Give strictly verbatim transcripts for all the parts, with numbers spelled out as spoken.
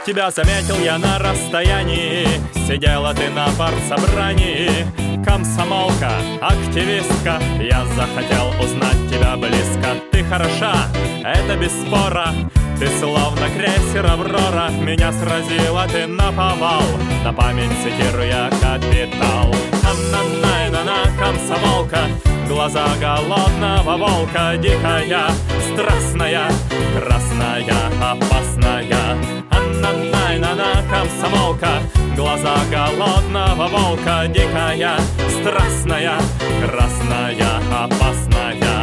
Тебя заметил я на расстоянии, сидела ты на партсобрании. Комсомолка, активистка, я захотел узнать тебя близко. Ты хороша, это без спора, ты словно крейсер «Аврора». Меня сразила ты наповал, на память цитируя «Капитал». Анна-най-на-на, комсомолка, глаза голодного волка. Дикая, страстная, красная, опасная. Анна-най-на-на, комсомолка, глаза голодного волка. Дикая, страстная, красная, опасная.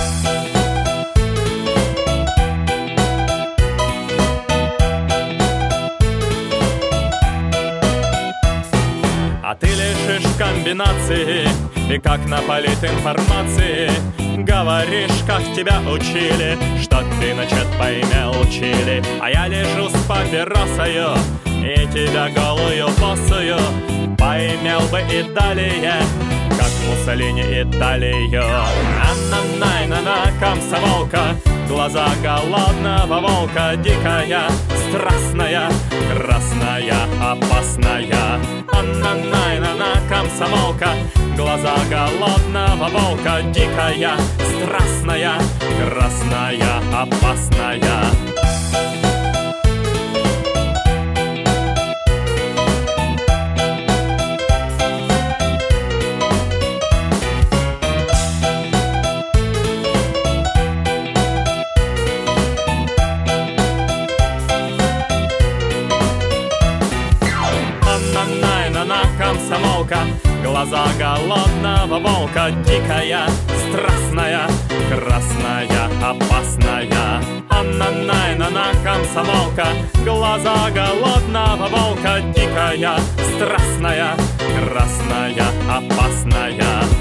А ты лежишь в комбинации, и как на политинформации говоришь, как тебя учили, что ты начат поимел чили. А я лежу с папиросою, и тебя голую босую поимел бы и далее, как Муссолини Италию. Анна-най-на-на, комсомолка, глаза голодного волка. Дикая, страстная, красная, опасная. Анна-най-на-на, комсомолка, глаза голодного волка. Дикая, страстная, красная, опасная. Анна-най-на-на, комсомолка, глаза голодного волка. Дикая, страстная, красная, опасная. Анна-най-на-на, комсомолка, глаза голодного волка. Дикая, страстная, красная, опасная.